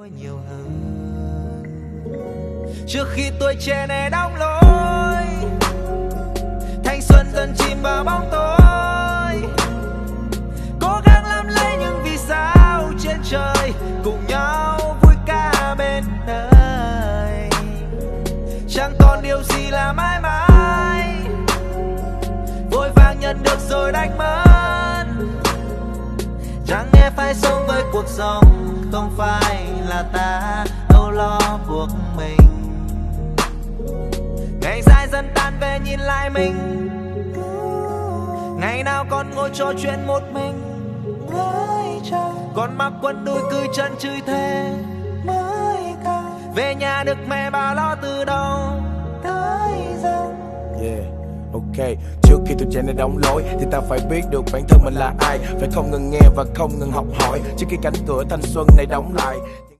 nhiều hơn. Trước khi tuổi trẻ này đóng lối, thanh xuân dần chìm vào bóng tối. Cố gắng lắm lấy những vì sao trên trời, cùng nhau vui ca bên đời. Chẳng còn điều gì là mãi mãi, vội vàng nhận được rồi đánh mất. Chẳng nghe phải sống với cuộc sống, không phải là ta âu lo buộc mình. Ngày dài dần tan về nhìn lại mình, ngày nào còn ngồi trò chuyện một mình với trời, còn mặc quần đùi cười chân chửi thề mới cao. Về nhà được mẹ bảo lo từ đầu tới giờ. Yeah, ok. Trước khi tuổi trẻ này đóng lối thì ta phải biết được bản thân mình là ai, phải không ngừng nghe và không ngừng học hỏi trước khi cánh cửa thanh xuân này đóng lại.